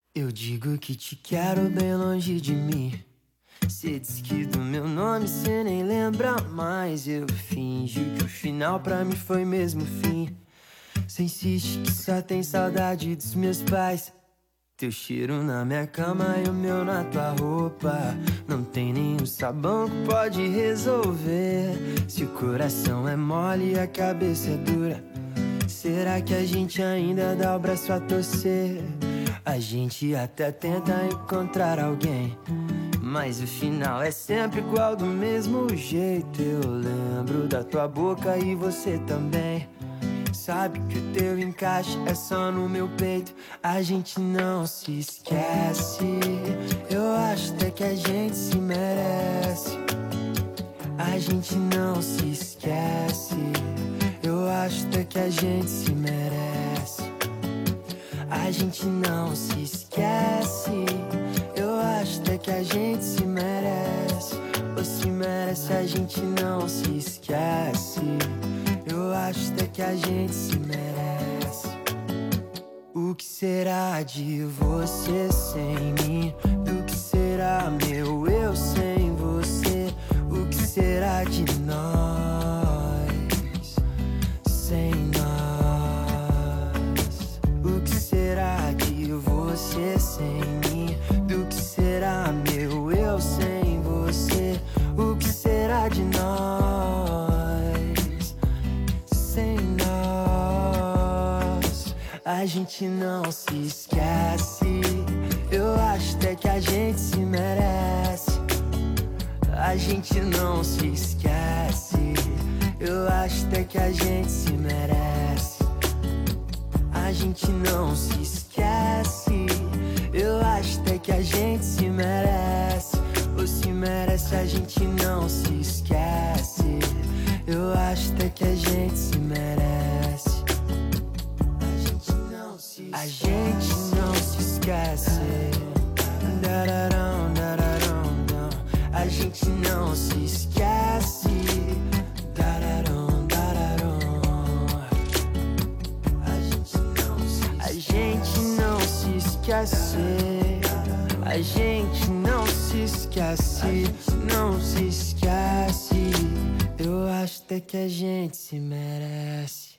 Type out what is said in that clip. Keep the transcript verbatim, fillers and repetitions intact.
Eu digo que te quero bem longe de mim. Cê diz que do meu nome cê nem lembra mais. Eu finjo que o final pra mim foi mesmo o fim. Cê insiste que só tem saudade dos meus pais. Teu cheiro na minha cama e o meu na tua roupa. Não tem nenhum sabão que pode resolver. Se o coração é mole e a cabeça é dura, será que a gente ainda dá o braço a torcer? A gente até tenta encontrar alguém, mas o final é sempre igual do mesmo jeito. Eu lembro da tua boca e você também. Sabe que o teu encaixe é só no meu peito. A gente não se esquece. Eu acho até que a gente se merece. A gente não se esquece. Eu acho até que a gente se merece. A gente não se esquece. Eu acho até que a gente se merece. Ou se merece, a gente não se esquece. Eu acho até que a gente se merece. O que será de você sem mim? Do que será meu eu sem você? O que será de nós sem nós? O que será de você sem mim? Do que será meu eu sem você? O que será de nós sem nós? A gente não se esquece. Eu acho até que a gente se merece. A gente não se esquece. Eu acho até que a gente se merece. A gente não se esquece. Eu acho até que a gente se merece. Ou se merece, a gente não se esquece. Eu acho até que a gente se merece. A gente não se esquece. A gente não se esquece. Dararão, dararão, não. A gente não se esquece. Dararão, dararão. A gente não se esquece. A gente não se esquece. A gente não se esquece. Não se esquece. Eu acho até que a gente se merece.